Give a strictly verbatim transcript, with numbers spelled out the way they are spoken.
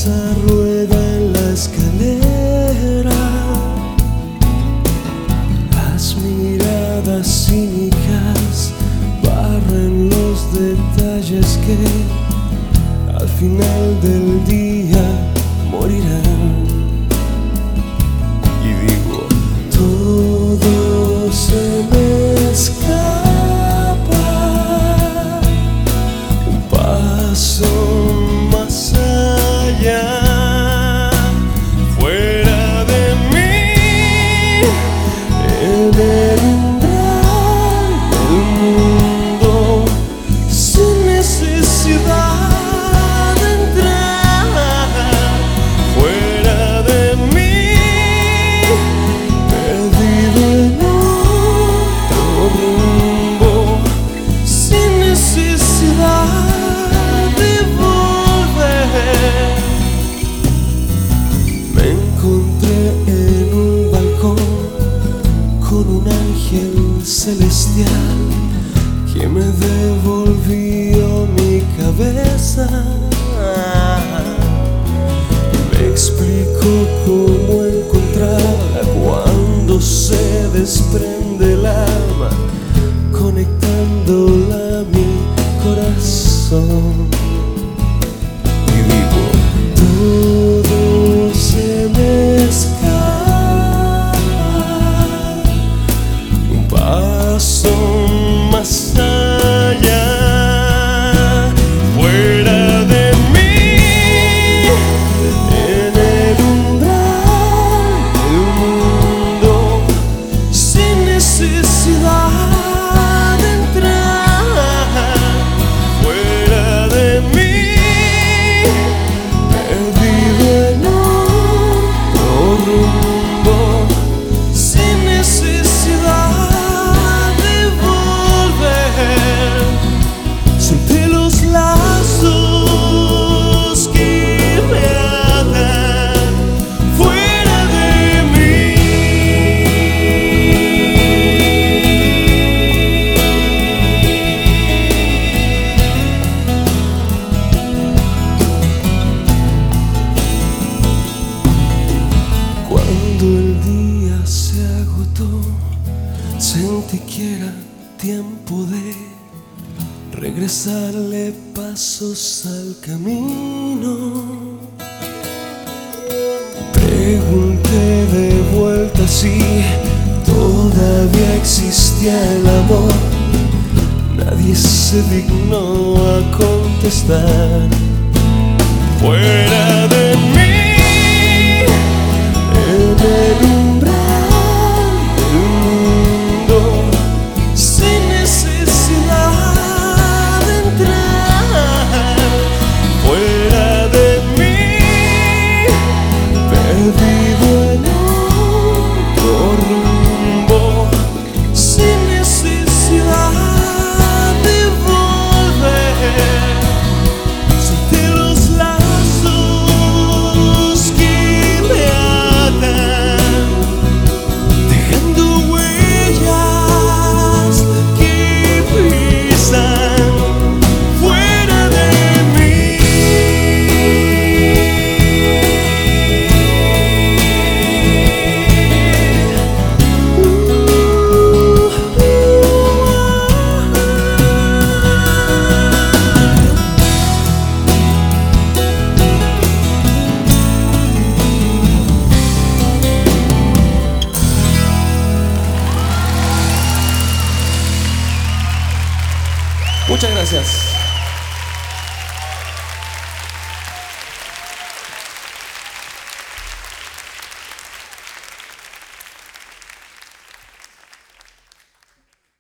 cabeza rueda en la escalera, las miradas cínicas barren los detalles que al final del día morirán. Y digo, todo se me escapa, un paso más allá, fuera de mí, en el umbral del mundo, sin necesidad de entrar, fuera de mí, perdido en otro rumbo, sin necesidad de volver. Me encontré en un balcón con un ángel celestial que me devolvió mi cabeza. Me explicó cómo encontrarla cuando se desprende el alma, conectándola a mi corazón. Y digo, todo se me escapa, un paso más allá, fuera de mí, en el umbral del mundo, sin necesidad de entrar, fuera de mí, perdido en otro rumbo, sin necesidad de volver. Solté los lazos que me atan, fuera de mí. Cuando el día se agotó, sentí que era tiempo de regresarle pasos al camino. Pregunté de vuelta si todavía existía el amor. Nadie se dignó a contestar. Fuera de mí, en el umbral del mundo, sin necesidad de entrar, fuera de mí, perdido en otro rumbo, sin necesidad de volver. Solté los lazos que me atan, dejando huellas que pisan, fuera de mí. Muchas gracias.